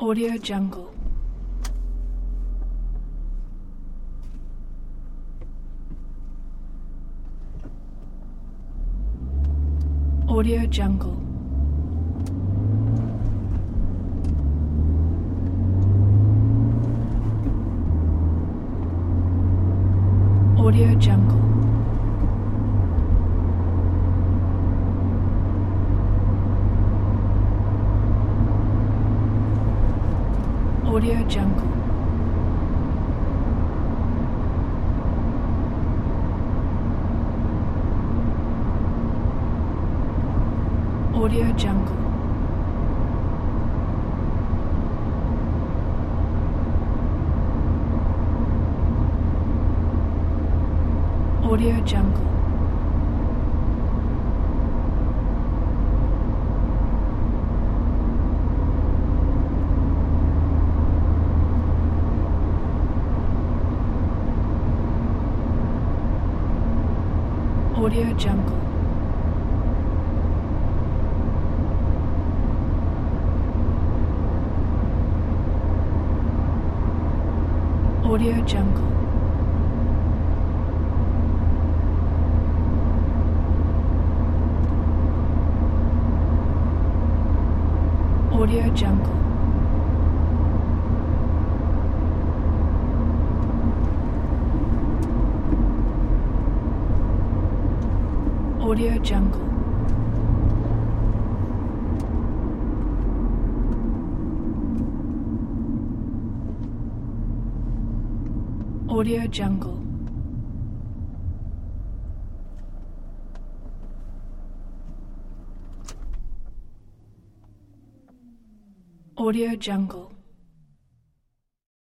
Audio Jungle. Audio Jungle. Audio Jungle. Audio Jungle. Audio Jungle. Audio Jungle. Audio Jungle. Audio Jungle. Audio Jungle. Audio Jungle. Audio Jungle. Audio Jungle.